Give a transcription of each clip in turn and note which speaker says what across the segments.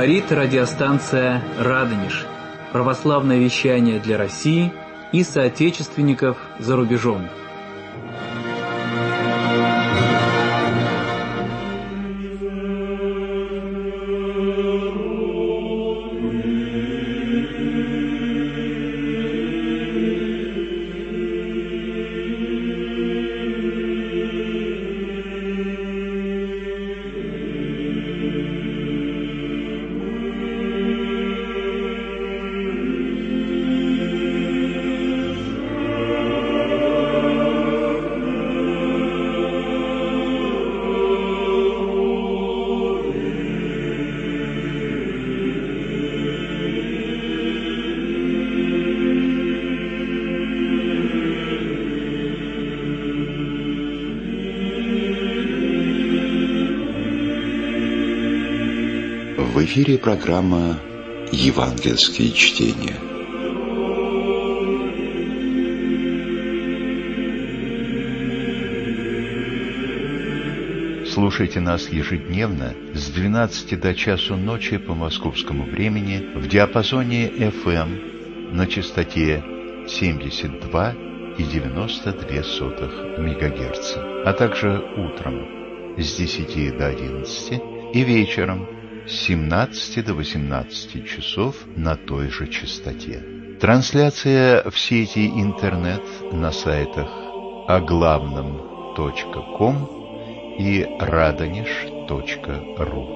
Speaker 1: Говорит радиостанция «Радонеж». Православное вещание для России и соотечественников за рубежом.
Speaker 2: В эфире программа «Евангельские чтения».
Speaker 3: Слушайте нас ежедневно с 12 до часу ночи по московскому времени в диапазоне FM на частоте 72,92 МГц, а также утром с 10 до 11 и вечером с 17 до 18 часов на той же частоте. Трансляция в сети интернет на сайтах оглавном.ком и radonish.ru.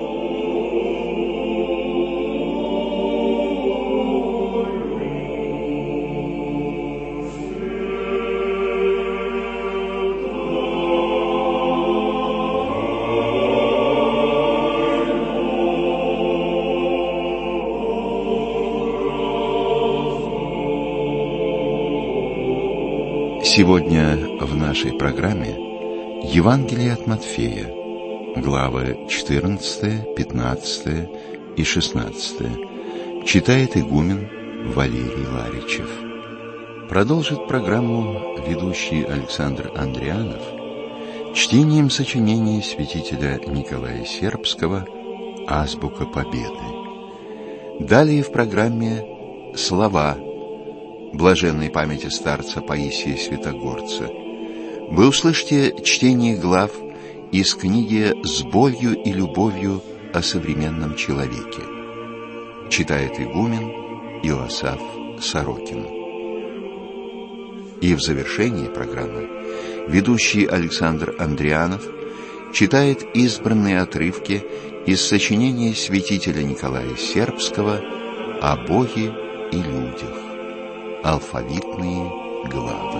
Speaker 2: Сегодня в нашей программе Евангелие от Матфея, главы 14, 15 и 16. Читает игумен Валерий Ларичев. Продолжит программу ведущий Александр Андрианов чтением сочинения святителя Николая Сербского «Азбука Победы». Далее в программе слова блаженной памяти старца Паисия Святогорца. Вы услышите чтение глав из книги «С болью и любовью о современном человеке». Читает игумен Иосаф Сорокин. И в завершении программы ведущий Александр Андрианов читает избранные отрывки из сочинения святителя Николая Сербского о Боге и людях. Алфавитные главы.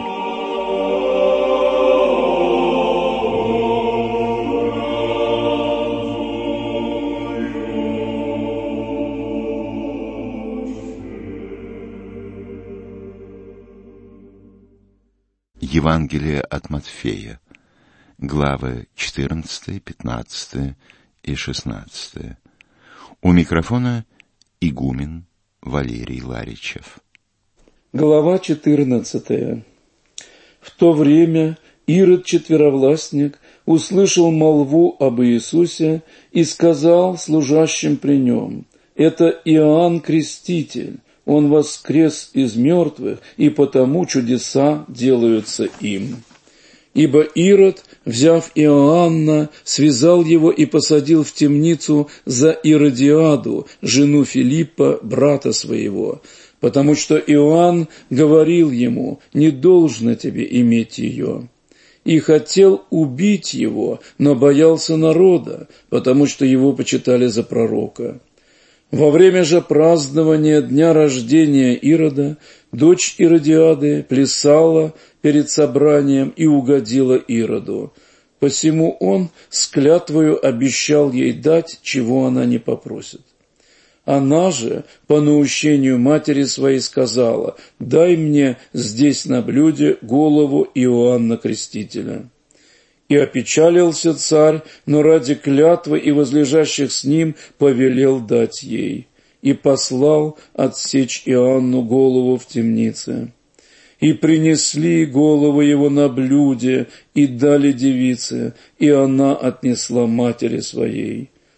Speaker 2: Евангелие от Матфея, главы 14, 15 и 16. У микрофона игумен Валерий Ларичев.
Speaker 4: Глава 14. В то время Ирод Четверовластник услышал молву об Иисусе и сказал служащим при нем: «Это Иоанн Креститель, он воскрес из мертвых, и потому чудеса делаются им». Ибо Ирод, взяв Иоанна, связал его и посадил в темницу за Иродиаду, жену Филиппа, брата своего, потому что Иоанн говорил ему: «Не должно тебе иметь ее». И хотел убить его, но боялся народа, потому что его почитали за пророка. Во время же празднования дня рождения Ирода дочь Иродиады плясала перед собранием и угодила Ироду. Посему он с клятвою обещал ей дать, чего она не попросит. Она же, по наущению матери своей, сказала: «Дай мне здесь на блюде голову Иоанна Крестителя». И опечалился царь, но ради клятвы и возлежащих с ним повелел дать ей. И послал отсечь Иоанну голову в темнице. И принесли голову его на блюде, и дали девице, и она отнесла матери своей.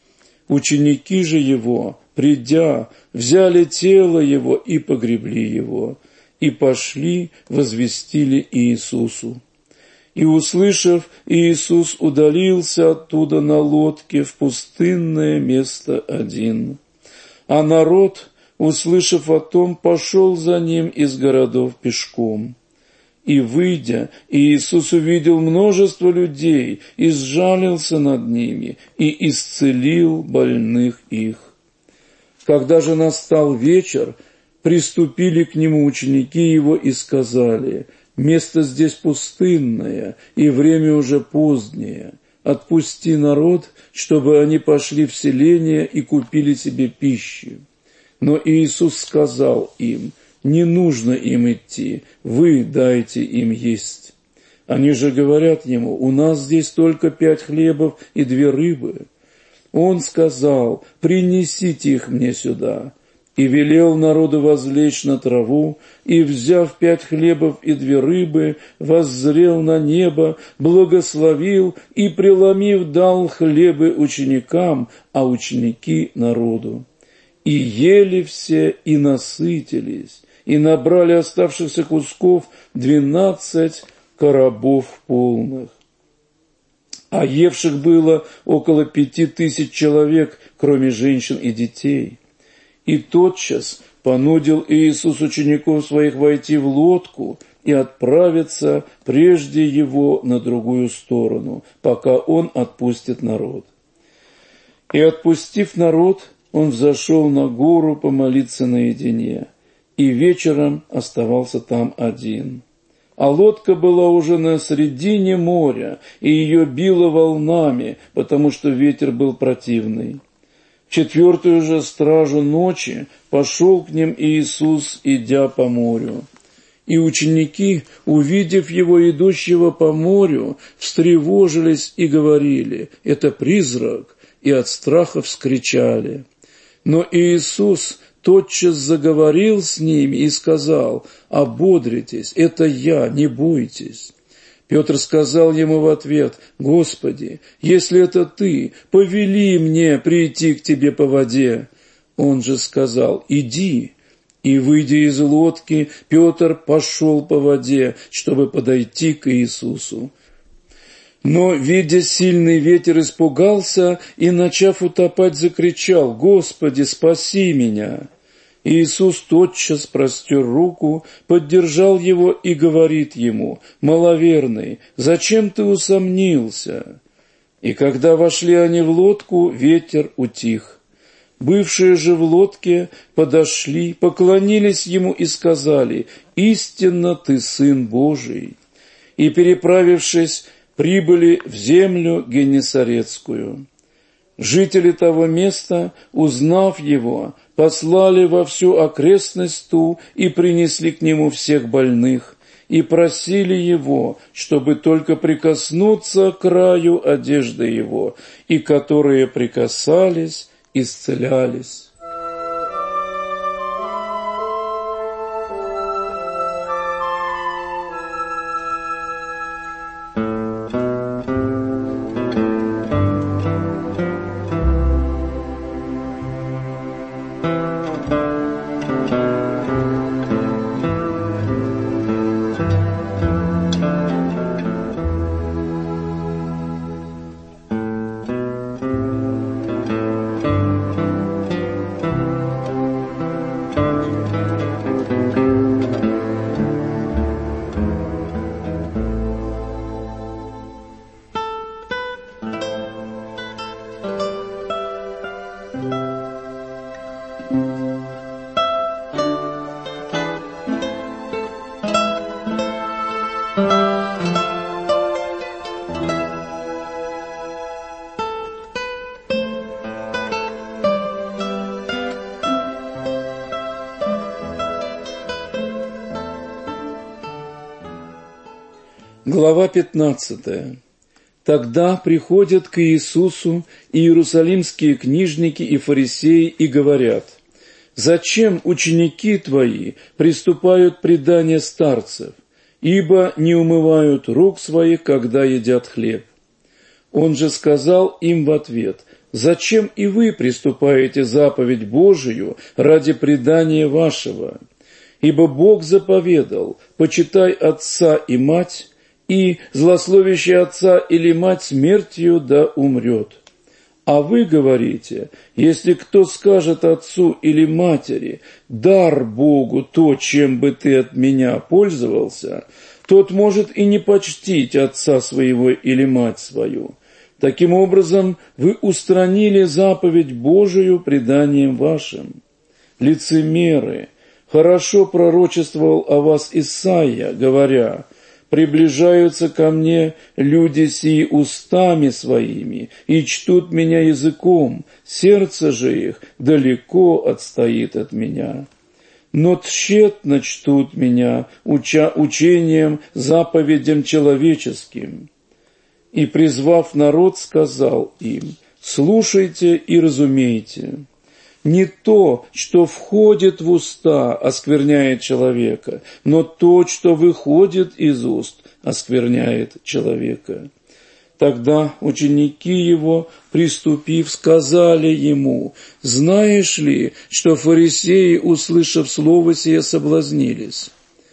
Speaker 4: Ученики же его, придя, взяли тело его и погребли его, и пошли, возвестили Иисусу. И, услышав, Иисус удалился оттуда на лодке в пустынное место один. А народ, услышав о том, пошел за ним из городов пешком. И, выйдя, Иисус увидел множество людей, и сжалился над ними, и исцелил больных их. Когда же настал вечер, приступили к нему ученики его и сказали: «Место здесь пустынное, и время уже позднее. Отпусти народ, чтобы они пошли в селение и купили себе пищи». Но Иисус сказал им: «Не нужно им идти, вы дайте им есть». Они же говорят ему: «У нас здесь только 5 хлебов и 2 рыбы». Он сказал: «Принесите их мне сюда». И велел народу возлечь на траву, и, взяв 5 хлебов и 2 рыбы, воззрел на небо, благословил и, преломив, дал хлебы ученикам, а ученики народу. И ели все, и насытились, и набрали оставшихся кусков 12 коробов полных. А евших было около 5000 человек, кроме женщин и детей. И тотчас понудил Иисус учеников своих войти в лодку и отправиться прежде его на другую сторону, пока он отпустит народ. И, отпустив народ, он взошел на гору помолиться наедине, и вечером оставался там один. А лодка была уже на середине моря, и ее било волнами, потому что ветер был противный. В 4-ю же стражу ночи пошел к ним Иисус, идя по морю. И ученики, увидев его идущего по морю, встревожились и говорили: «Это призрак», и от страха вскричали. Но Иисус тотчас заговорил с ними и сказал: «Ободритесь, это я, не бойтесь». Петр сказал ему в ответ: «Господи, если это ты, повели мне прийти к тебе по воде». Он же сказал: «Иди». И, выйдя из лодки, Петр пошел по воде, чтобы подойти к Иисусу. Но, видя сильный ветер, испугался и, начав утопать, закричал: «Господи, спаси меня!» Иисус тотчас простер руку, поддержал его и говорит ему: «Маловерный, зачем ты усомнился?» И когда вошли они в лодку, ветер утих. Бывшие же в лодке подошли, поклонились ему и сказали: «Истинно ты Сын Божий». И, переправившись, прибыли в землю Геннесарецкую. Жители того места, узнав его, послали во всю окрестность ту и принесли к нему всех больных, и просили его, чтобы только прикоснуться к краю одежды его, и которые прикасались, исцелялись. Глава 15. Тогда приходят к Иисусу иерусалимские книжники и фарисеи и говорят: «Зачем ученики твои приступают предание старцев, ибо не умывают рук своих, когда едят хлеб?» Он же сказал им в ответ: Зачем и вы приступаете заповедь Божию ради предания вашего? Ибо Бог заповедал: почитай отца и мать, и злословящий отца или мать смертью да умрет. А вы говорите: если кто скажет отцу или матери: дар Богу то, чем бы ты от меня пользовался, тот может и не почтить отца своего или мать свою. Таким образом, вы устранили заповедь Божию преданием вашим. Лицемеры! Хорошо пророчествовал о вас Исаия, говоря: приближаются ко мне люди сии устами своими и чтут меня языком, сердце же их далеко отстоит от меня. Но тщетно чтут меня учением, заповедям человеческим. И, призвав народ, сказал им: слушайте и разумейте. Не то, что входит в уста, оскверняет человека, но то, что выходит из уст, оскверняет человека. Тогда ученики его, приступив, сказали ему: знаешь ли, что фарисеи, услышав слово сие, соблазнились?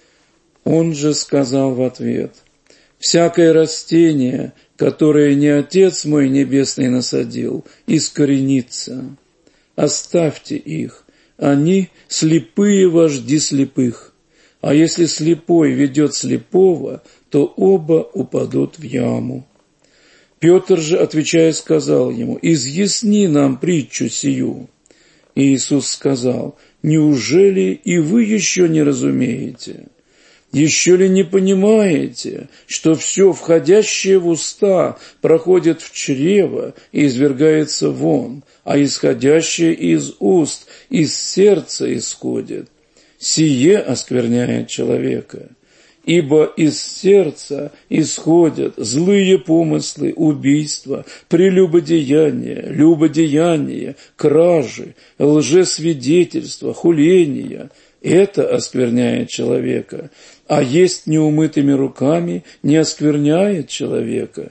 Speaker 4: Он же сказал в ответ: всякое растение, которое не Отец мой Небесный насадил, искоренится. Оставьте их, они слепые вожди слепых. А если слепой ведет слепого, то оба упадут в яму. Петр же, отвечая, сказал ему: изъясни нам притчу сию. И Иисус сказал: неужели и вы еще не разумеете? Еще ли не понимаете, что все входящее в уста проходит в чрево и извергается вон, а исходящее из уст из сердца исходит? Сие оскверняет человека. Ибо из сердца исходят злые помыслы, убийства, прелюбодеяния, любодеяния, кражи, лжесвидетельства, хуления. Это оскверняет человека, а есть неумытыми руками не оскверняет человека.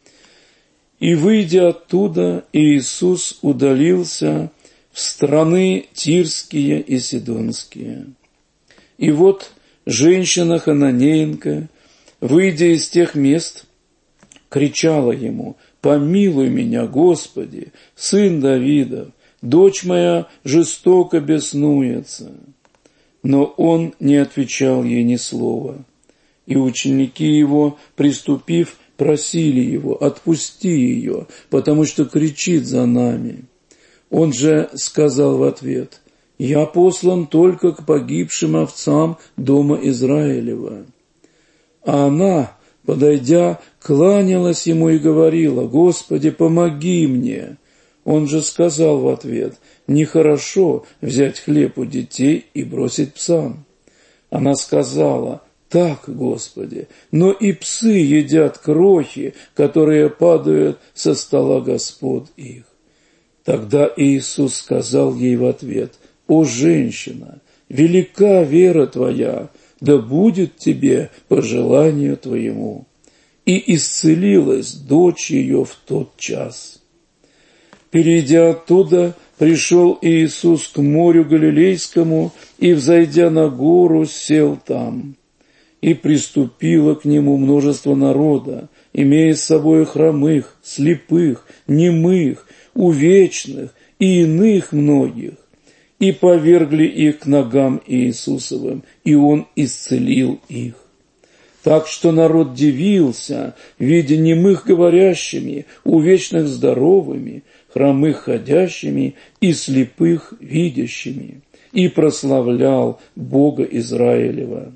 Speaker 4: И, выйдя оттуда, Иисус удалился в страны Тирские и Сидонские. И вот женщина Хананеенка, выйдя из тех мест, кричала ему: «Помилуй меня, Господи, сын Давидов, дочь моя жестоко беснуется». Но он не отвечал ей ни слова. И ученики его, приступив, просили его: «Отпусти ее, потому что кричит за нами». Он же сказал в ответ: «Я послан только к погибшим овцам дома Израилева». А она, подойдя, кланялась ему и говорила: «Господи, помоги мне». Он же сказал в ответ: «Нехорошо взять хлеб у детей и бросить псам». Она сказала: «Так, Господи, но и псы едят крохи, которые падают со стола господ их». Тогда Иисус сказал ей в ответ: «О, женщина, велика вера твоя, да будет тебе по желанию твоему». И исцелилась дочь ее в тот час. Перейдя оттуда, пришел Иисус к морю Галилейскому и, взойдя на гору, сел там. И приступило к нему множество народа, имея с собой хромых, слепых, немых, увечных и иных многих, и повергли их к ногам Иисусовым, и Он исцелил их. Так что народ дивился, видя немых говорящими, увечных здоровыми, хромых ходящими и слепых видящими, и прославлял Бога Израилева.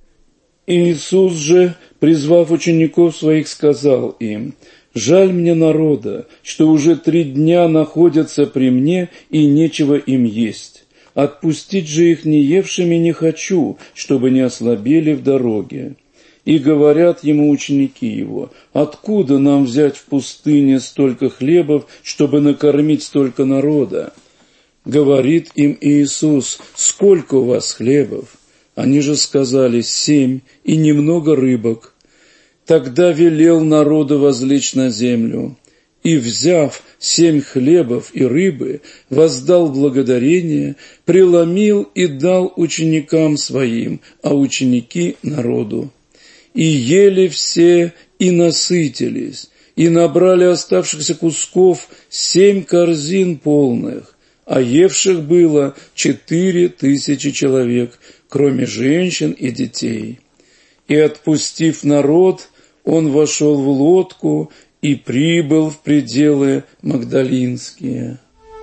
Speaker 4: Иисус же, призвав учеников своих, сказал им: «Жаль мне народа, что уже 3 дня находятся при мне, и нечего им есть. Отпустить же их не евшими не хочу, чтобы не ослабели в дороге». И говорят ему ученики его: «Откуда нам взять в пустыне столько хлебов, чтобы накормить столько народа?» Говорит им Иисус: «Сколько у вас хлебов?» Они же сказали: 7, и немного рыбок. Тогда велел народу возлечь на землю. и, взяв 7 хлебов и рыбы, воздал благодарение, преломил и дал ученикам своим, а ученики народу. И ели все, и насытились, и набрали оставшихся кусков 7 корзин полных, а евших было 4000 человек, кроме женщин и детей. И, отпустив народ, он вошел в лодку и прибыл в пределы Магдалинские.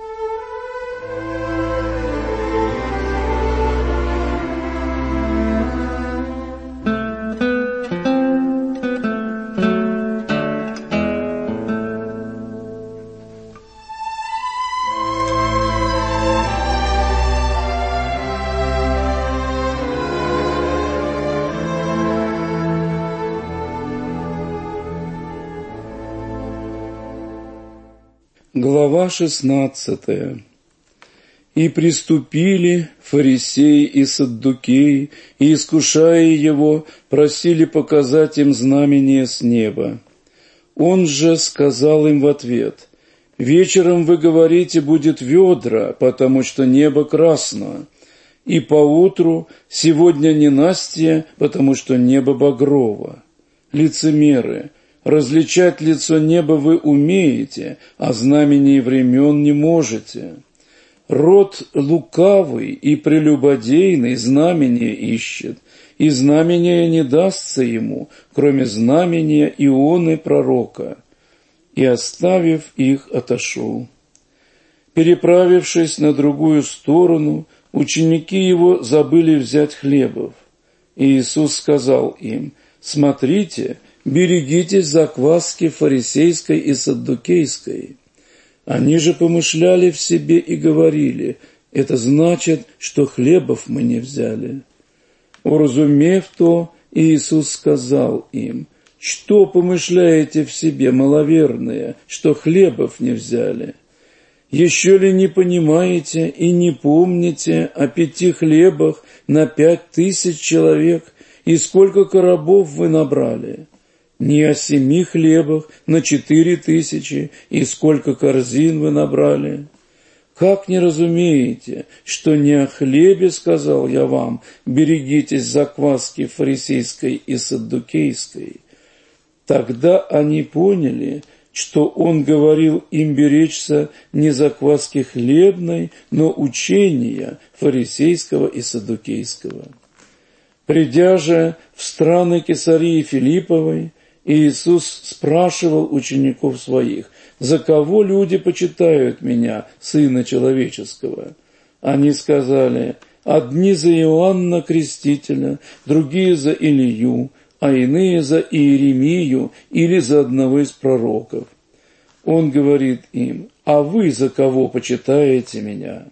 Speaker 4: Глава 16. «И приступили фарисеи и саддукеи, и, искушая его, просили показать им знамение с неба. Он же сказал им в ответ: вечером вы говорите, будет ведра, потому что небо красно, и поутру сегодня ненастье, потому что небо багрово. Лицемеры! Различать лицо неба вы умеете, а знамений времен не можете. Род лукавый и прелюбодейный знамения ищет, и знамения не дастся ему, кроме знамения Ионы пророка. И, оставив их, отошел. Переправившись на другую сторону, ученики его забыли взять хлебов. И Иисус сказал им: смотрите, берегитесь закваски фарисейской и саддукейской. Они же помышляли в себе и говорили: это значит, что хлебов мы не взяли. Уразумев то, Иисус сказал им: что помышляете в себе, маловерные, что хлебов не взяли? Еще ли не понимаете и не помните о 5 хлебах на 5000 человек, и сколько коробов вы набрали? Не о 7 хлебах на 4000, и сколько корзин вы набрали? Как не разумеете, что не о хлебе сказал я вам: берегитесь закваски фарисейской и саддукейской? Тогда они поняли, что он говорил им беречься не закваски хлебной, но учения фарисейского и саддукейского. Придя же в страны Кесарии Филипповой, Иисус спрашивал учеников своих: «За кого люди почитают меня, Сына Человеческого?» Они сказали: «Одни за Иоанна Крестителя, другие за Илию, а иные за Иеремию или за одного из пророков». Он говорит им: «А вы за кого почитаете меня?»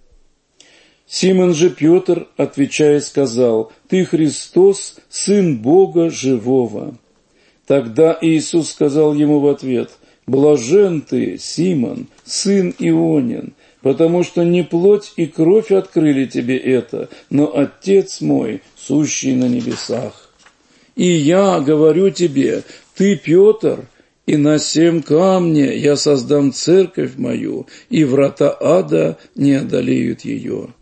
Speaker 4: Симон же Петр, отвечая, сказал: «Ты Христос, Сын Бога Живого». Тогда Иисус сказал ему в ответ: «Блажен ты, Симон, сын Ионин, потому что не плоть и кровь открыли тебе это, но Отец мой, сущий на небесах. И я говорю тебе: ты Петр, и на 7 камне я создам церковь мою, и врата ада не одолеют ее.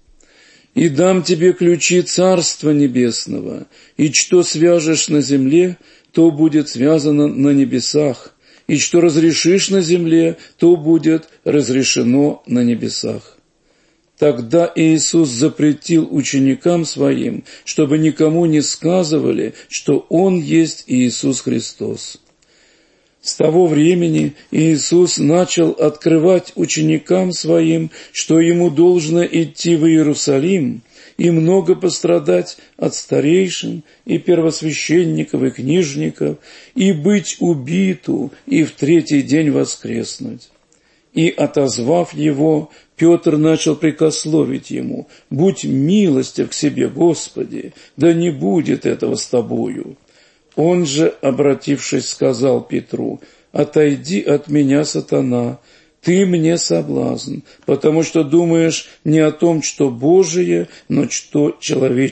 Speaker 4: И дам тебе ключи Царства Небесного, и что свяжешь на земле, то будет связано на небесах, и что разрешишь на земле, то будет разрешено на небесах». Тогда Иисус запретил ученикам своим, чтобы никому не сказывали, что Он есть Иисус Христос. С того времени Иисус начал открывать ученикам своим, что Ему должно идти в Иерусалим и много пострадать от старейшин и первосвященников и книжников, и быть убиту, и в 3-й день воскреснуть. И, отозвав его, Петр начал прикословить ему: «Будь милостив к себе, Господи, да не будет этого с тобою». Он же, обратившись, сказал Петру: «Отойди от меня, сатана, ты мне соблазн, потому что думаешь не о том, что Божие, но что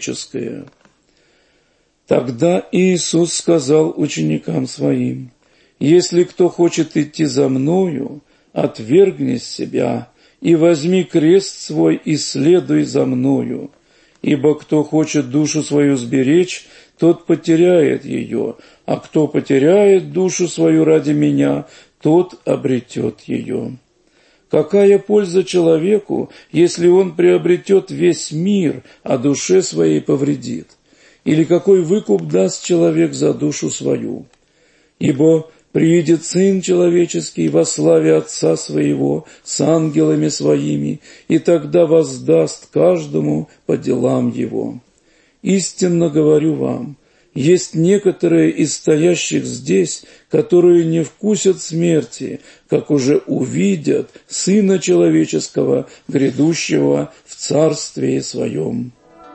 Speaker 4: человеческое». Тогда Иисус сказал ученикам своим: Если кто хочет идти за Мною, отвергни себя и возьми крест свой и следуй за Мною. Ибо кто хочет душу свою сберечь, тот потеряет ее, а кто потеряет душу свою ради Меня, тот обретет ее. Какая польза человеку, если он приобретет весь мир, а душе своей повредит? Или какой выкуп даст человек за душу свою? Ибо приидет Сын Человеческий во славе Отца Своего с ангелами Своими, и тогда воздаст каждому по делам его. Истинно говорю вам, есть некоторые из стоящих здесь, которые не вкусят смерти, как уже увидят Сына Человеческого, грядущего в Царстве Своем».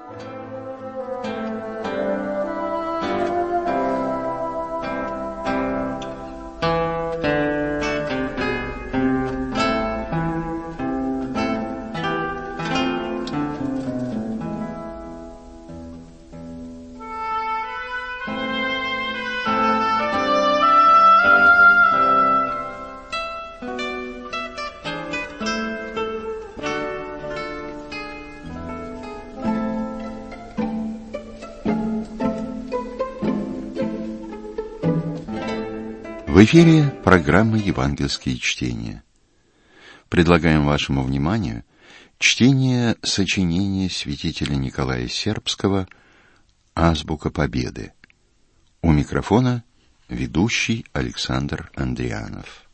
Speaker 2: В эфире программа «Евангельские чтения». Предлагаем вашему вниманию чтение сочинения святителя Николая Сербского «Азбука Победы». У микрофона ведущий Александр Андрианов.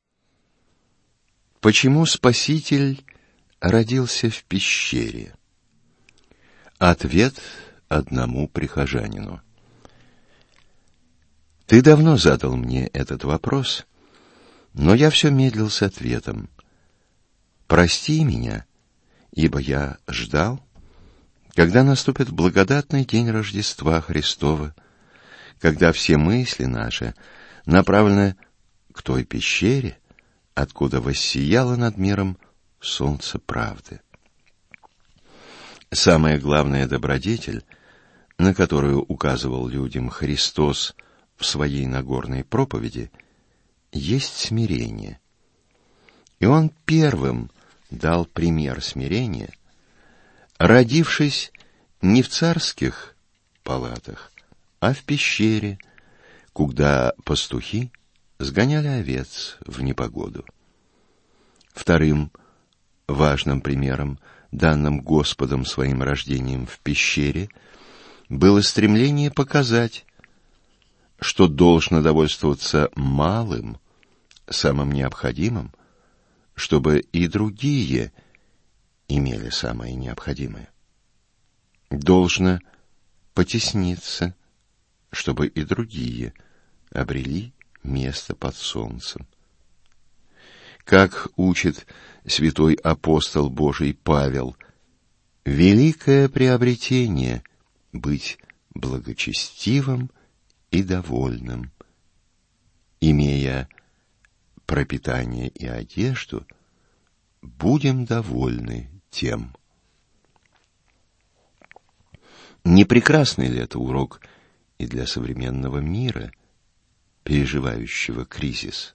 Speaker 2: Почему Спаситель родился в пещере? Ответ одному прихожанину. Ты давно задал мне этот вопрос, но я все медлил с ответом. Прости меня, ибо я ждал, когда наступит благодатный день Рождества Христова, когда все мысли наши направлены к той пещере, откуда воссияло над миром солнце правды. Самая главная добродетель, на которую указывал людям Христос в своей Нагорной проповеди, есть смирение. И Он первым дал пример смирения, родившись не в царских палатах, а в пещере, куда пастухи сгоняли овец в непогоду. Вторым важным примером, данным Господом своим рождением в пещере, было стремление показать, что должно довольствоваться малым, самым необходимым, чтобы и другие имели самое необходимое. Должно потесниться, чтобы и другие обрели место под солнцем. Как учит святой апостол Божий Павел, великое приобретение — быть благочестивым и довольным. Имея пропитание и одежду, будем довольны тем. Не прекрасный ли это урок и для современного мира, переживающего кризис?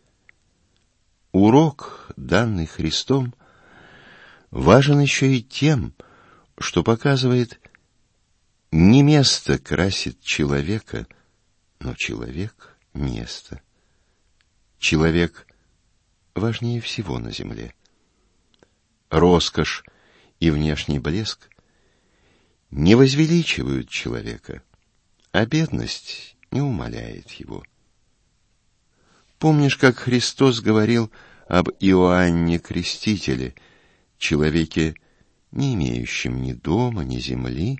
Speaker 2: Урок, данный Христом, важен еще и тем, что показывает, не место красит человека, но человек — место. Человек важнее всего на земле. Роскошь и внешний блеск не возвеличивают человека, а бедность не умаляет его. Помнишь, как Христос говорил об Иоанне Крестителе, человеке, не имеющем ни дома, ни земли?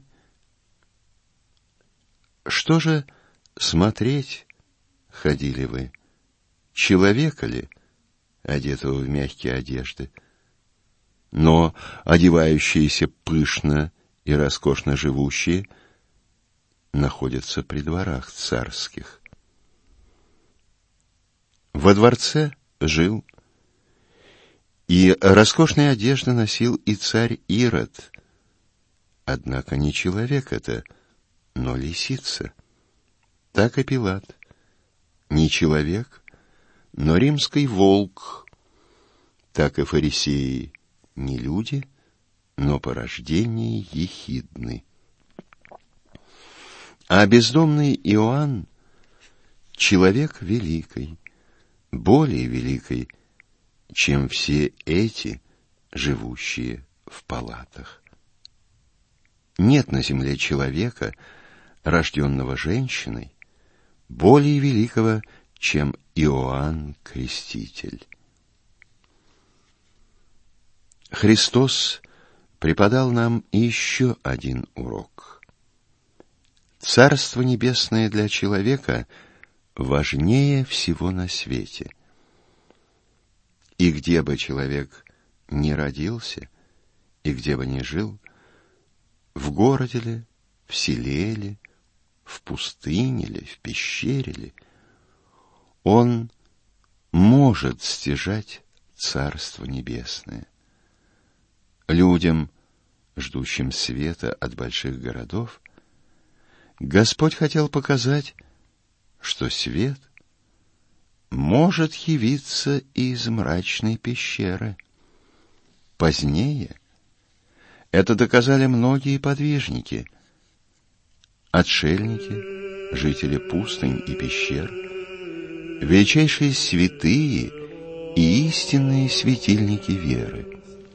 Speaker 2: Что же смотреть ходили вы? Человека ли, одетого в мягкие одежды, но одевающиеся пышно и роскошно живущие находятся при дворах царских? Во дворце жил и роскошные одежды носил и царь Ирод, однако не человек это, но лисица. Так и Пилат, не человек, но римский волк, так и фарисеи не люди, но по рождению ехидны. А бездомный Иоанн — человек великий, более великий, чем все эти, живущие в палатах. Нет на земле человека, рожденного женщиной, более великого, чем Иоанн Креститель. Христос преподал нам еще один урок. Царство небесное для человека важнее всего на свете. И где бы человек ни родился, и где бы ни жил, в городе ли, в селе ли, в пустыне ли, в пещере ли, он может стяжать Царство Небесное. Людям, ждущим света от больших городов, Господь хотел показать, что свет может явиться из мрачной пещеры. Позднее это доказали многие подвижники, отшельники, жители пустынь и пещер, величайшие святые и истинные светильники веры.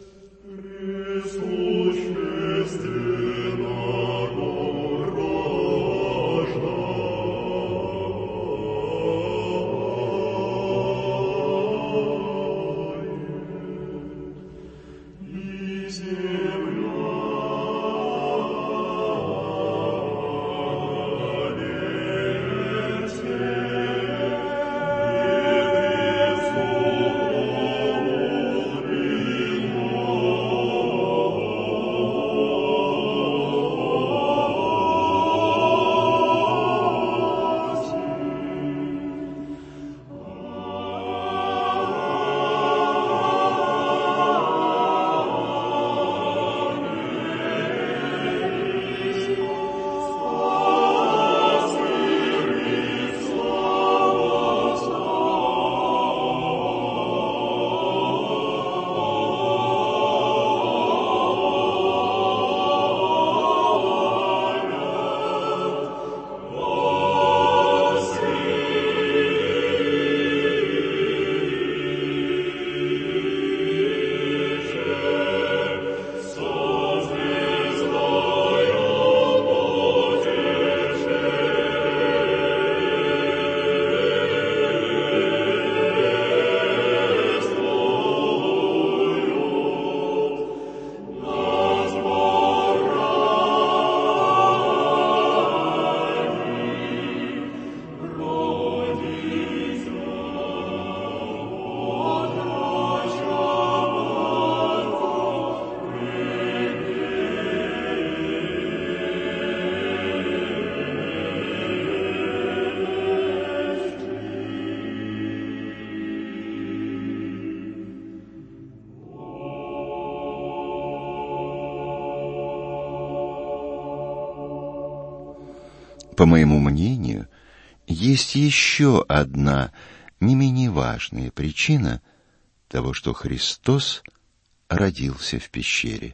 Speaker 2: По моему мнению, есть еще одна не менее важная причина того, что Христос родился в пещере.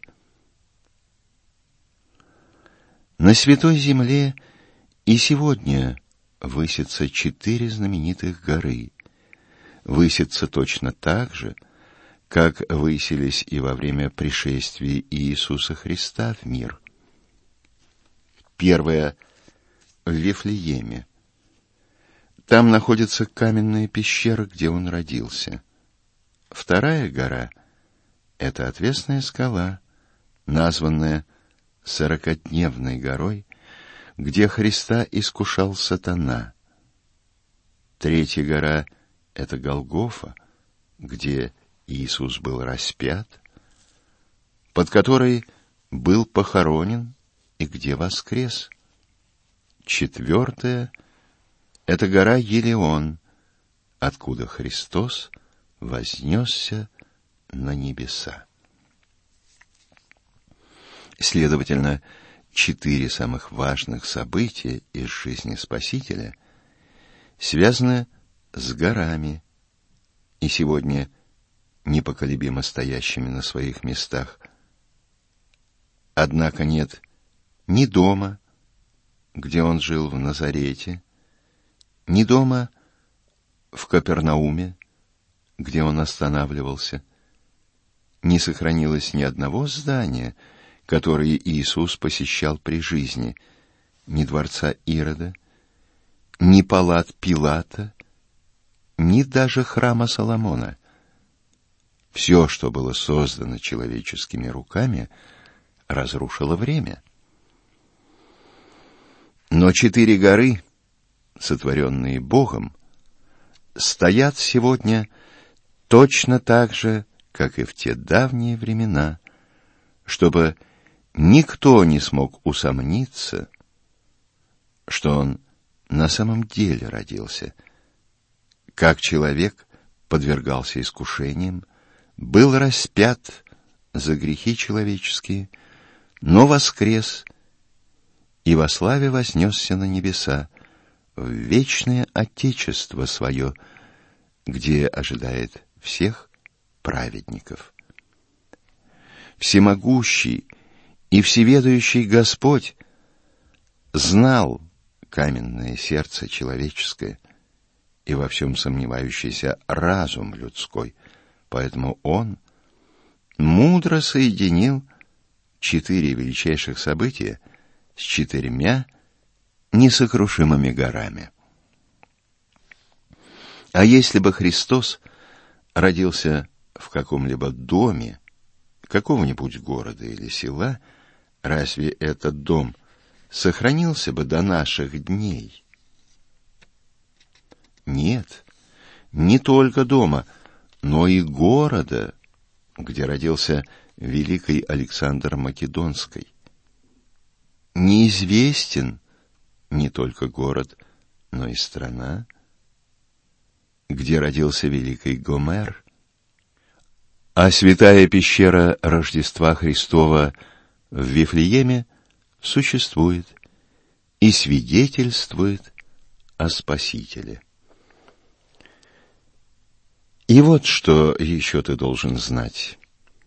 Speaker 2: На Святой Земле и сегодня высятся 4 знаменитых горы. Высятся точно так же, как высились и во время пришествия Иисуса Христа в мир. Первая — в Вифлееме. Там находится каменная пещера, где он родился. Вторая гора — это отвесная скала, названная 40-дневной горой, где Христа искушал сатана. Третья гора — это Голгофа, где Иисус был распят, под которой был похоронен и где воскрес. Четвертая — это гора Елеон, откуда Христос вознесся на небеса. Следовательно, 4 самых важных события из жизни Спасителя связано с горами, и сегодня непоколебимо стоящими на своих местах. Однако нет ни дома, где он жил в Назарете, ни дома в Капернауме, где он останавливался. Не сохранилось ни одного здания, которое Иисус посещал при жизни, ни дворца Ирода, ни палат Пилата, ни даже храма Соломона. Все, что было создано человеческими руками, разрушило время. Но 4 горы, сотворенные Богом, стоят сегодня точно так же, как и в те давние времена, чтобы никто не смог усомниться, что он на самом деле родился, как человек подвергался искушениям, был распят за грехи человеческие, но воскрес и во славе вознесся на небеса, в вечное Отечество свое, где ожидает всех праведников. Всемогущий и всеведающий Господь знал каменное сердце человеческое и во всем сомневающийся разум людской, поэтому Он мудро соединил 4 величайших события с 4 несокрушимыми горами. А если бы Христос родился в каком-либо доме, какого-нибудь города или села, разве этот дом сохранился бы до наших дней? Нет, не только дома, но и города, где родился великий Александр Македонский. Неизвестен не только город, но и страна, где родился великий Гомер. А святая пещера Рождества Христова в Вифлееме существует и свидетельствует о Спасителе. И вот что еще ты должен знать.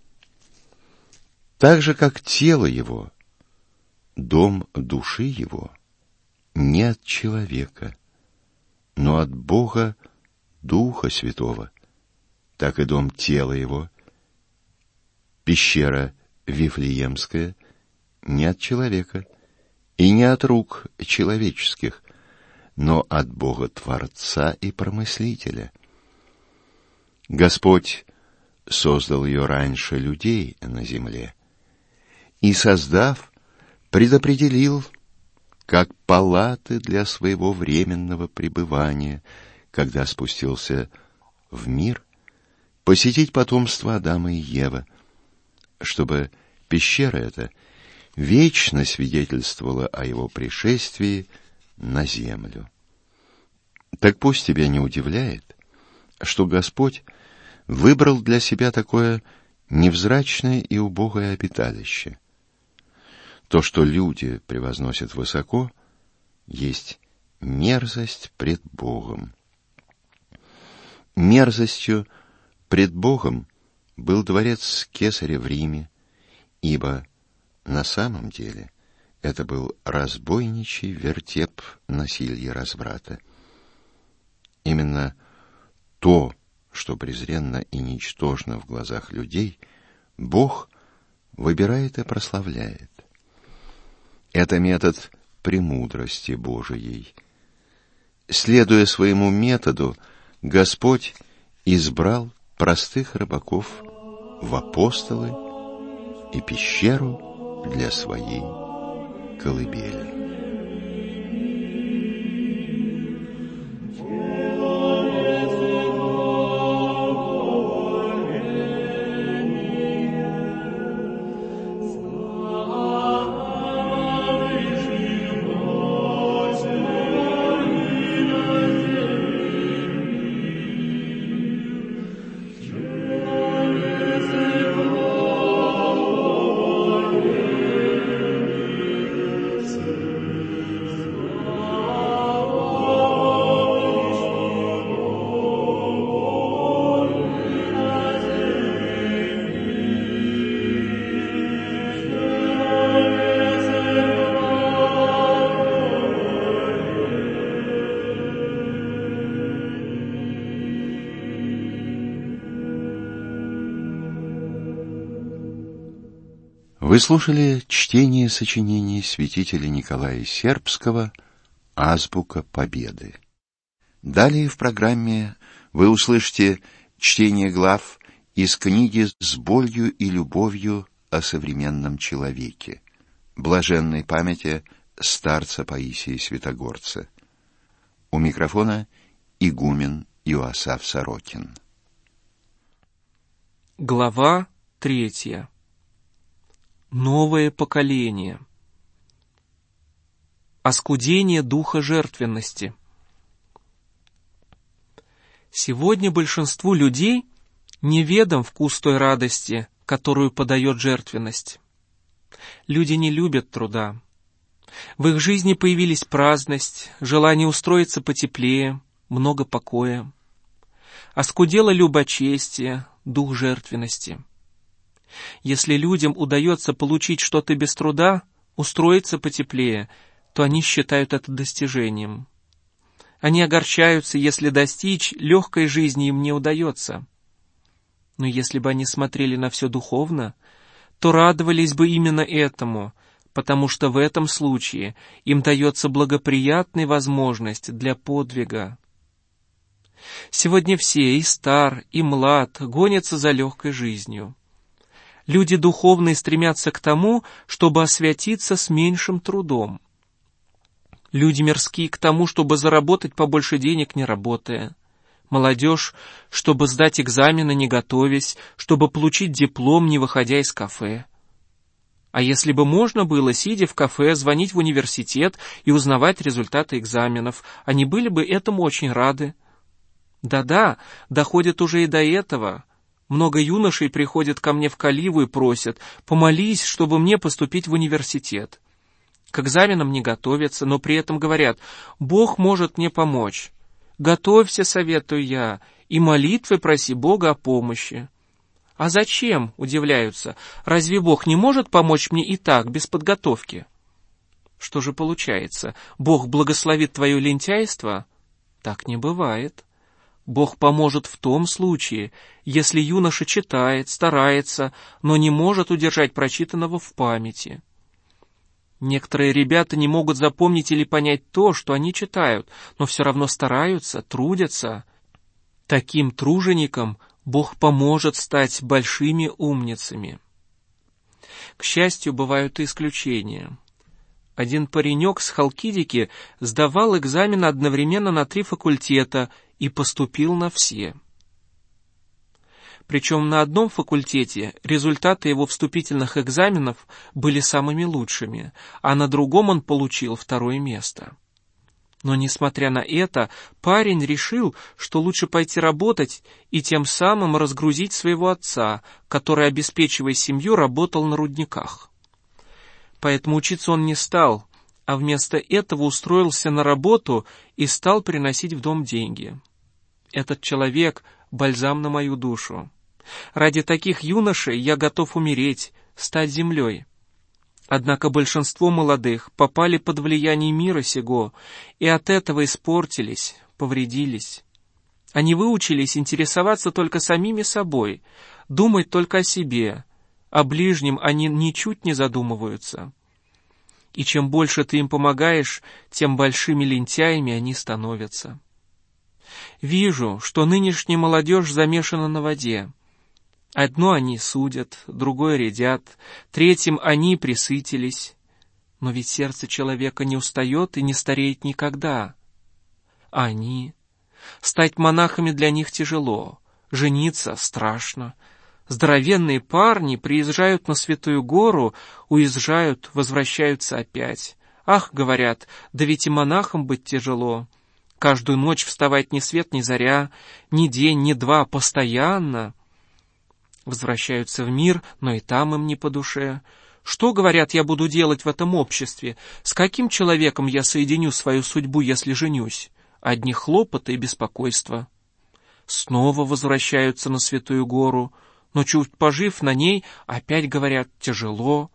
Speaker 2: Так же, как тело его, дом души его, не от человека, но от Бога Духа Святого, так и дом тела его, пещера Вифлеемская, не от человека и не от рук человеческих, но от Бога Творца и Промыслителя. Господь создал ее раньше людей на земле и, создав, предопределил как палаты для своего временного пребывания, когда спустился в мир, посетить потомство Адама и Евы, чтобы пещера эта вечно свидетельствовала о его пришествии на землю. Так пусть тебя не удивляет, что Господь выбрал для себя такое невзрачное и убогое обиталище. То, что люди превозносят высоко, есть мерзость пред Богом. Мерзостью пред Богом был дворец Кесаря в Риме, ибо на самом деле это был разбойничий вертеп насилия и разврата. Именно то, что презренно и ничтожно в глазах людей, Бог выбирает и прославляет. Это метод премудрости Божией. Следуя своему методу, Господь избрал простых рыбаков в апостолы и пещеру для своей колыбели. Вы слушали чтение сочинений святителя Николая Сербского «Азбука Победы». Далее в программе вы услышите чтение глав из книги «С болью и любовью о современном человеке» блаженной памяти старца Паисия Святогорца. У микрофона игумен Иоасаф Сорокин.
Speaker 5: Глава 3. Новое поколение. Оскудение духа жертвенности. Сегодня большинству людей неведом вкус той радости, которую подает жертвенность. Люди не любят труда. В их жизни появились праздность, желание устроиться потеплее, много покоя. Оскудело любочестие, дух жертвенности. Если людям удается получить что-то без труда, устроиться потеплее, то они считают это достижением. Они огорчаются, если достичь легкой жизни им не удается. Но если бы они смотрели на все духовно, то радовались бы именно этому, потому что в этом случае им дается благоприятная возможность для подвига. Сегодня все, и стар, и млад, гонятся за легкой жизнью. Люди духовные стремятся к тому, чтобы освятиться с меньшим трудом. Люди мирские к тому, чтобы заработать побольше денег, не работая. Молодежь, чтобы сдать экзамены, не готовясь, чтобы получить диплом, не выходя из кафе. А если бы можно было, сидя в кафе, звонить в университет и узнавать результаты экзаменов, они были бы этому очень рады. Да-да, доходит уже и до этого. Много юношей приходят ко мне в Каливу и просят: «Помолись, чтобы мне поступить в университет». К экзаменам не готовятся, но при этом говорят: «Бог может мне помочь». «Готовься, советую я, и молитвы проси Бога о помощи». «А зачем?» — удивляются. «Разве Бог не может помочь мне и так, без подготовки?» Что же получается? Бог благословит твое лентяйство? Так не бывает. Бог поможет в том случае, если юноша читает, старается, но не может удержать прочитанного в памяти. Некоторые ребята не могут запомнить или понять то, что они читают, но все равно стараются, трудятся. Таким труженикам Бог поможет стать большими умницами. К счастью, бывают и исключения. Один паренек с Халкидики сдавал экзамен одновременно на 3 факультета и поступил на все. Причем на одном факультете результаты его вступительных экзаменов были самыми лучшими, а на другом он получил 2-е место. Но, несмотря на это, парень решил, что лучше пойти работать и тем самым разгрузить своего отца, который, обеспечивая семью, работал на рудниках. Поэтому учиться он не стал, а вместо этого устроился на работу и стал приносить в дом деньги. Этот человек — бальзам на мою душу. Ради таких юношей я готов умереть, стать землей. Однако большинство молодых попали под влияние мира сего и от этого испортились, повредились. Они выучились интересоваться только самими собой, думать только о себе, о ближнем они ничуть не задумываются. И чем больше ты им помогаешь, тем большими лентяями они становятся. Вижу, что нынешняя молодежь замешана на воде. Одно они судят, другое рядят, третьим они присытились. Но ведь сердце человека не устает и не стареет никогда. А они? Стать монахами для них тяжело, жениться страшно. Здоровенные парни приезжают на Святую Гору, уезжают, возвращаются опять. Ах, говорят, да ведь и монахам быть тяжело. Каждую ночь вставать ни свет, ни заря, ни день, ни два, постоянно. Возвращаются в мир, но и там им не по душе. Что, говорят, я буду делать в этом обществе? С каким человеком я соединю свою судьбу, если женюсь? Одни хлопоты и беспокойства. Снова возвращаются на Святую Гору, но чуть пожив на ней, опять говорят, тяжело.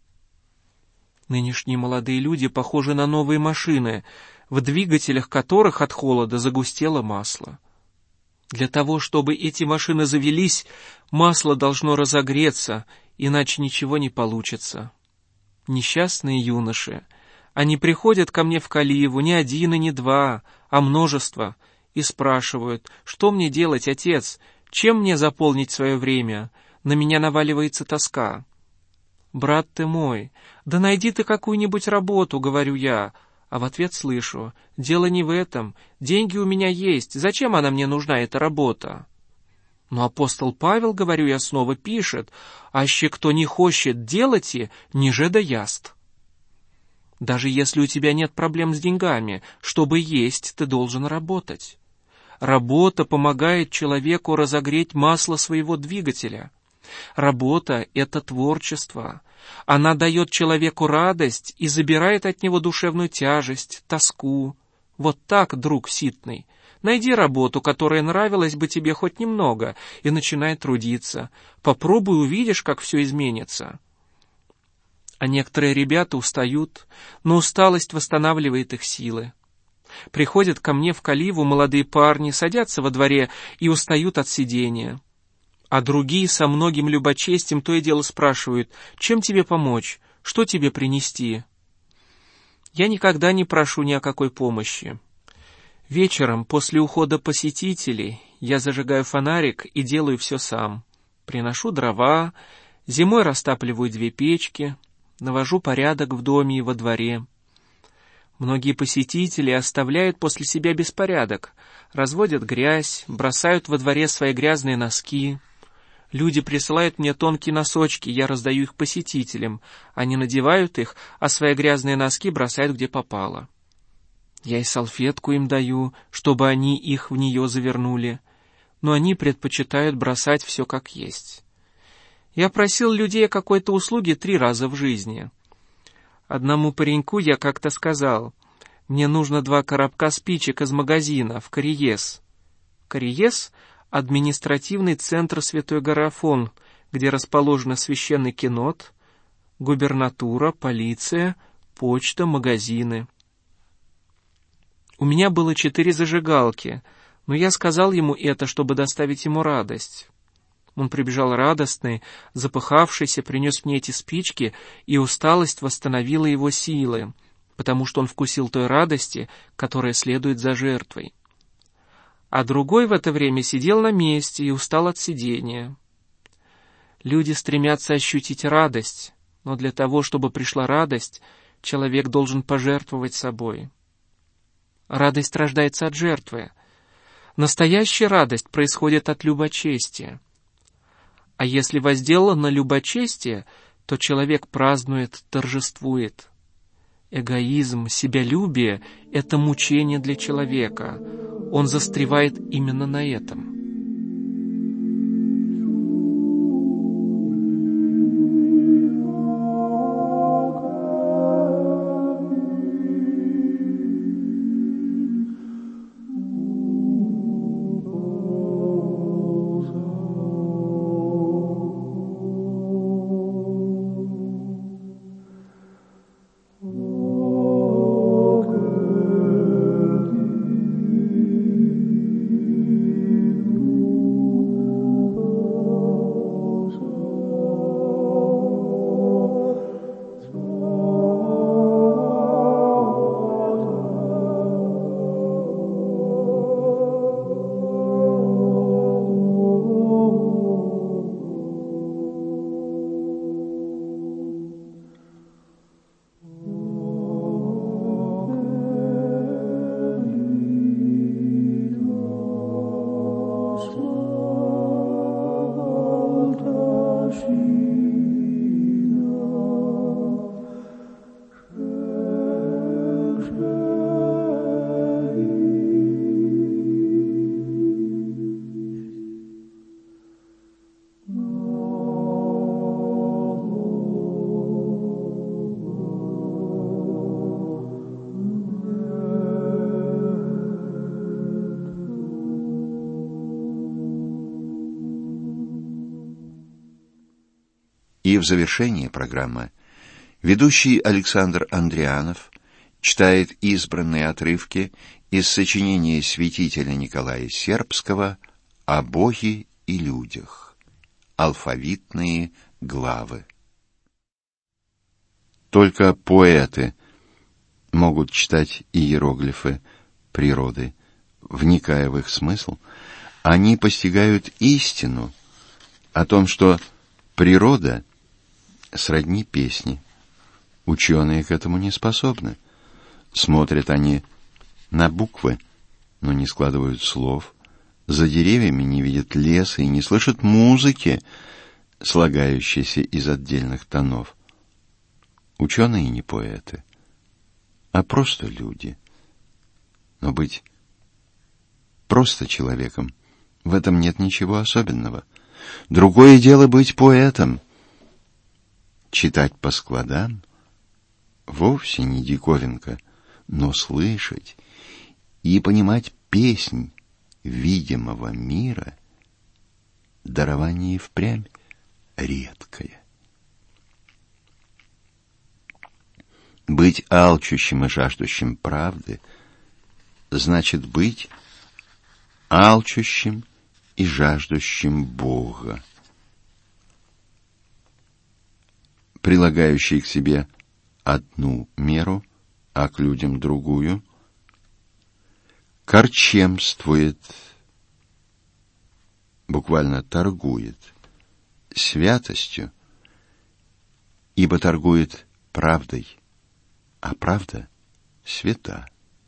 Speaker 5: Нынешние молодые люди похожи на новые машины, в двигателях которых от холода загустело масло. Для того, чтобы эти машины завелись, масло должно разогреться, иначе ничего не получится. Несчастные юноши, они приходят ко мне в Каливу не один и не два, а множество, и спрашивают, что мне делать, отец, чем мне заполнить свое время, на меня наваливается тоска. Брат ты мой, да найди ты какую-нибудь работу, говорю я, а в ответ слышу, дело не в этом, деньги у меня есть, зачем она мне нужна, эта работа? Но апостол Павел, говорю я снова, пишет, аще кто не хочет делать, ниже да яст. Даже если у тебя нет проблем с деньгами, чтобы есть, ты должен работать. Работа помогает человеку разогреть масло своего двигателя. Работа — это творчество. Она дает человеку радость и забирает от него душевную тяжесть, тоску. Вот так, друг ситный. Найди работу, которая нравилась бы тебе хоть немного, и начинай трудиться. Попробуй, увидишь, как все изменится. А некоторые ребята устают, но усталость восстанавливает их силы. Приходят ко мне в Каливу молодые парни, садятся во дворе и устают от сидения. А другие со многим любочестием то и дело спрашивают, чем тебе помочь, что тебе принести. Я никогда не прошу ни о какой помощи. Вечером, после ухода посетителей, я зажигаю фонарик и делаю все сам. Приношу дрова, зимой растапливаю 2 печки, навожу порядок в доме и во дворе. Многие посетители оставляют после себя беспорядок, разводят грязь, бросают во дворе свои грязные носки. Люди присылают мне тонкие носочки, я раздаю их посетителям. Они надевают их, а свои грязные носки бросают где попало. Я и салфетку им даю, чтобы они их в нее завернули, но они предпочитают бросать все как есть. Я просил людей о какой-то услуге 3 раза в жизни. Одному пареньку я как-то сказал, мне нужно 2 коробка спичек из магазина в Кариес. Кариес — административный центр Святой горы Афон, где расположены священный кенот, губернатура, полиция, почта, магазины. У меня было 4 зажигалки, но я сказал ему это, чтобы доставить ему радость. Он прибежал радостный, запыхавшийся, принес мне эти спички, и усталость восстановила его силы, потому что он вкусил той радости, которая следует за жертвой. А другой в это время сидел на месте и устал от сидения. Люди стремятся ощутить радость, но для того, чтобы пришла радость, человек должен пожертвовать собой. Радость рождается от жертвы. Настоящая радость происходит от любочестия. А если возделано любочестие, то человек празднует, торжествует. Эгоизм, себялюбие — это мучение для человека. Он застревает именно на этом.
Speaker 2: И в завершении программы ведущий Александр Андрианов читает избранные отрывки из сочинения святителя Николая Сербского «О Боге и людях. Алфавитные главы. Только поэты могут читать иероглифы природы, вникая в их смысл. Они постигают истину о том, что природа сродни песни. Ученые к этому не способны. Смотрят они на буквы, но не складывают слов. За деревьями не видят леса и не слышат музыки, слагающейся из отдельных тонов. Ученые не поэты, а просто люди. Но быть просто человеком, в этом нет ничего особенного. Другое дело быть поэтом. Читать по складам вовсе не диковинка, но слышать и понимать песнь видимого мира — дарование и впрямь редкое. Быть алчущим и жаждущим правды значит быть алчущим и жаждущим Бога, прилагающий к себе одну меру, а к людям другую, корчемствует, буквально торгует святостью, ибо торгует правдой, а правда свята.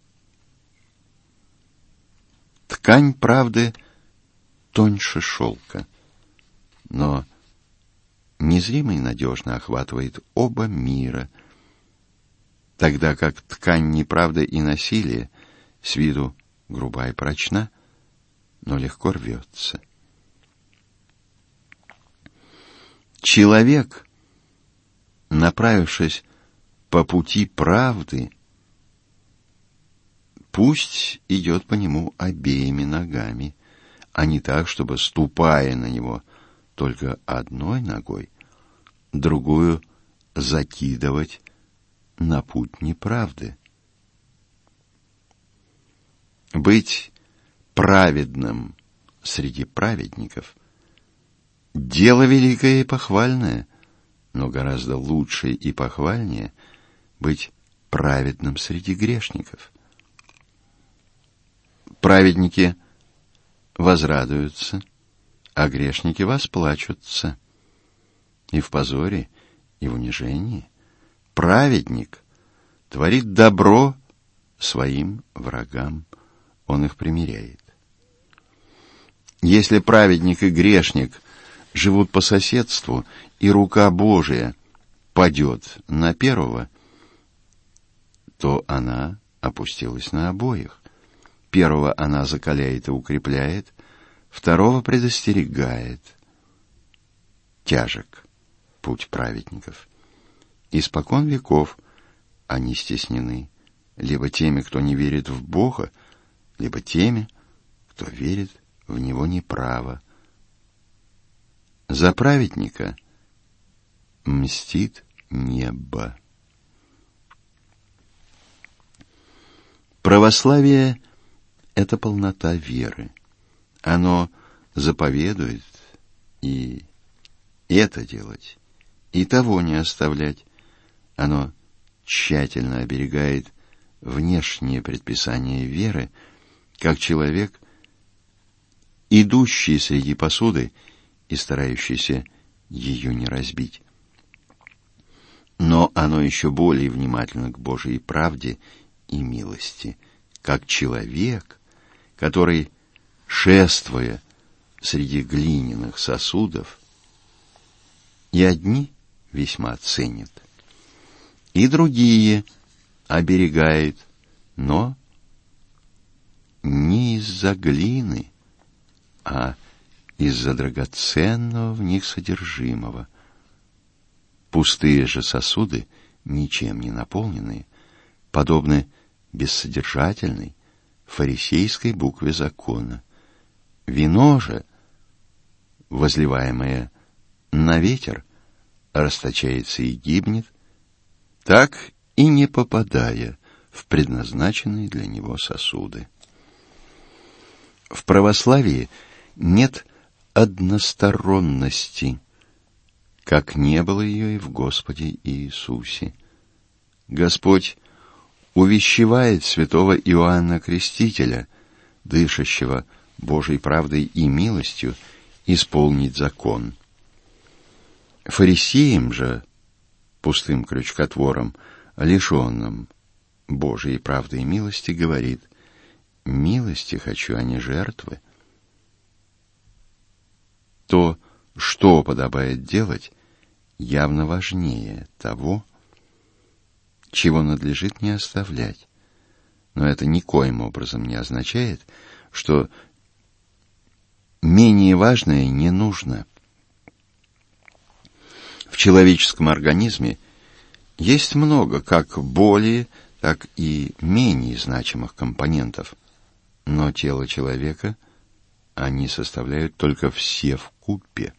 Speaker 2: Ткань правды тоньше шелка, но незримо и надежно охватывает оба мира, тогда как ткань неправды и насилия с виду груба и прочна, но легко рвется. Человек, направившись по пути правды, пусть идет по нему обеими ногами, а не так, чтобы, ступая на него только одной ногой, другую закидывать на путь неправды. Быть праведным среди праведников — дело великое и похвальное, но гораздо лучше и похвальнее быть праведным среди грешников. Праведники возрадуются, а грешники восплачутся. И в позоре, и в унижении праведник творит добро своим врагам, он их примиряет. Если праведник и грешник живут по соседству, и рука Божия падет на первого, то она опустилась на обоих. Первого она закаляет и укрепляет, второго предостерегает. Тяжек путь праведников. Испокон веков они стеснены либо теми, кто не верит в Бога, либо теми, кто верит в Него неправо. За праведника мстит небо. Православие — это полнота веры. Оно заповедует и это делать, и того не оставлять. Оно тщательно оберегает внешние предписания веры, как человек, идущий среди посуды и старающийся ее не разбить. Но оно еще более внимательно к Божьей правде и милости, как человек, который, шествуя среди глиняных сосудов, и одни весьма ценит, и другие оберегает, но не из-за глины, а из-за драгоценного в них содержимого. Пустые же сосуды, ничем не наполненные, подобны бессодержательной фарисейской букве закона. Вино же, возливаемое на ветер, расточается и гибнет, так и не попадая в предназначенные для него сосуды. В православии нет односторонности. как не было ее и в Господе Иисусе. Господь увещевает святого Иоанна Крестителя, дышащего Божьей правдой и милостью, исполнить закон. Фарисеям же, пустым крючкотворам, лишенным Божьей правды и милости, говорит: «Милости хочу, а не жертвы». То, что подобает делать, явно важнее того, чего надлежит не оставлять. Но это никоим образом не означает, что менее важное не нужно. В человеческом организме есть много как более, так и менее значимых компонентов, но тело человека они составляют только все вкупе.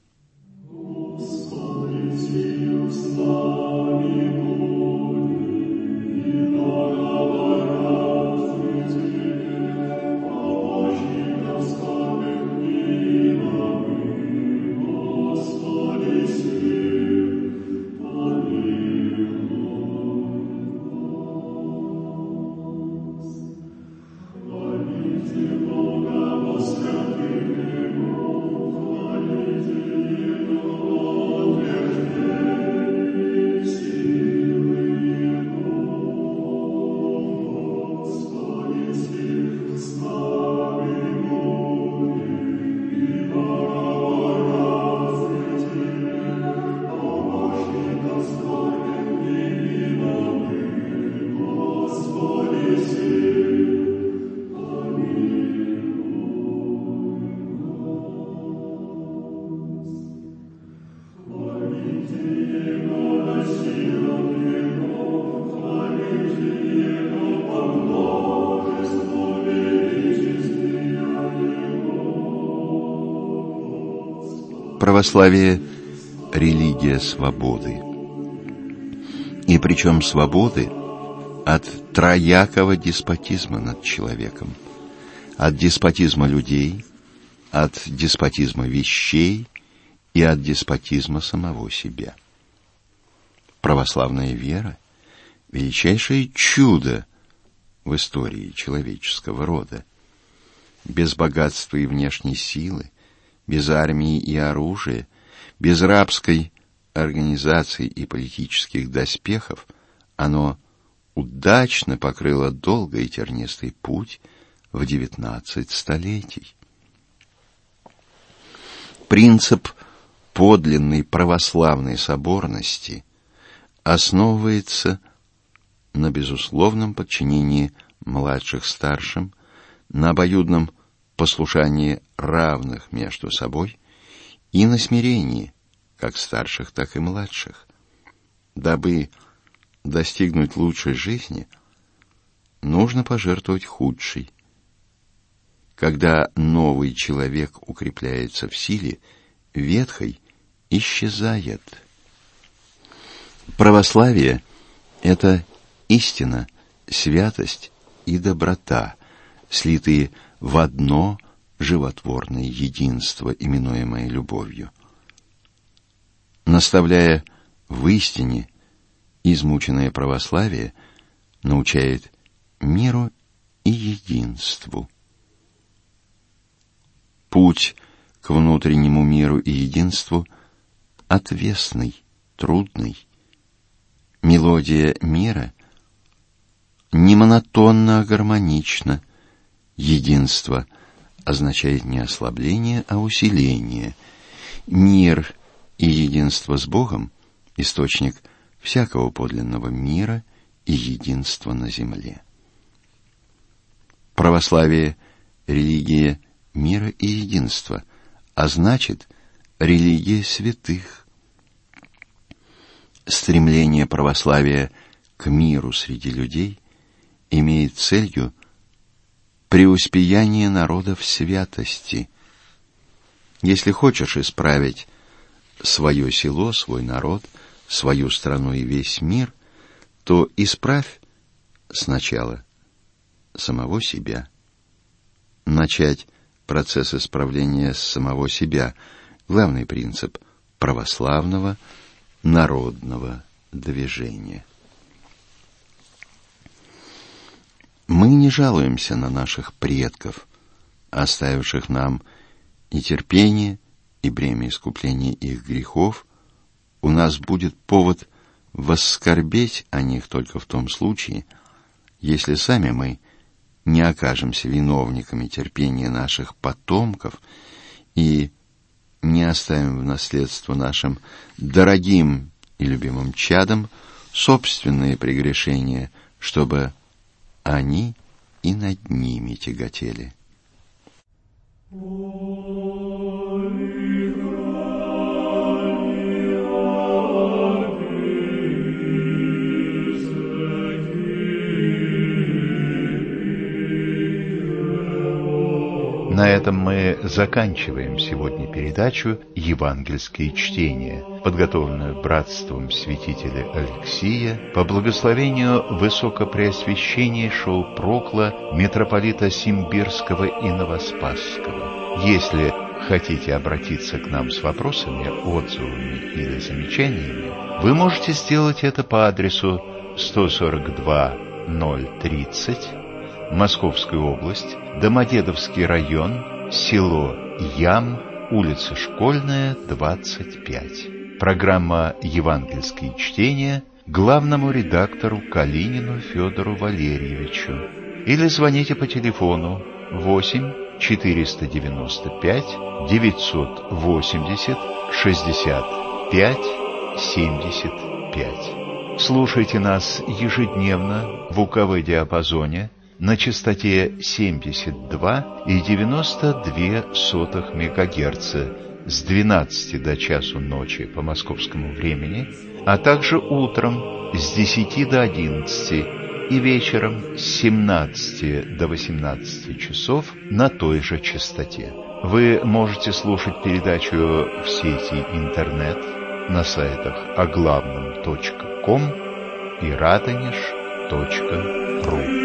Speaker 2: Православие – религия свободы. И причем свободы от троякого деспотизма над человеком. От деспотизма людей, от деспотизма вещей и от деспотизма самого себя. Православная вера – величайшее чудо в истории человеческого рода. Без богатства и внешней силы, без армии и оружия, без рабской организации и политических доспехов оно удачно покрыло долгий и тернистый путь в 19 столетий. Принцип подлинной православной соборности основывается на безусловном подчинении младших старшим, на обоюдном послушании равных между собой и на смирении как старших, так и младших. Дабы достигнуть лучшей жизни, нужно пожертвовать худшей. Когда новый человек укрепляется в силе, ветхой исчезает. Православие – это истина, святость и доброта, слитые в одно животворное единство, именуемое любовью. Наставляя в истине, измученное православие научает миру и единству. Путь к внутреннему миру и единству отвесный, трудный. Мелодия мира не монотонна, а гармонична. Единство означает не ослабление, а усиление. Мир и единство с Богом – источник всякого подлинного мира и единства на земле. Православие – религия мира и единства, а значит, религия святых. Стремление православия к миру среди людей имеет целью преуспеяние народа в святости. Если хочешь исправить свое село, свой народ, свою страну и весь мир, то исправь сначала самого себя. Начать процесс исправления с самого себя – главный принцип православного народного движения. Мы не жалуемся на наших предков, оставивших нам и терпение, и бремя искупления их грехов. У нас будет повод воскорбеть о них только в том случае, если сами мы не окажемся виновниками терпения наших потомков и не оставим в наследство нашим дорогим и любимым чадам собственные прегрешения, чтобы они и над ними тяготели.
Speaker 3: На этом мы заканчиваем сегодня передачу «Евангельские чтения», подготовленную братством святителя Алексия по благословению высокопреосвященнейшего прокла митрополита Симбирского и Новоспасского. Если хотите обратиться к нам с вопросами, отзывами или замечаниями, вы можете сделать это по адресу 142-030, Московская область, Домодедовский район, село Ям, улица Школьная, 25. Программа «Евангельские чтения» главному редактору Калинину Федору Валерьевичу. Или звоните по телефону 8 495 980 65 75. Слушайте нас ежедневно в УКВ-диапазоне на частоте 72,92 МГц с 12 до часу ночи по московскому времени, а также утром с 10 до 11 и вечером с 17 до 18 часов на той же частоте. Вы можете слушать передачу в сети интернет на сайтах оглавном.ком и радонеж.ру.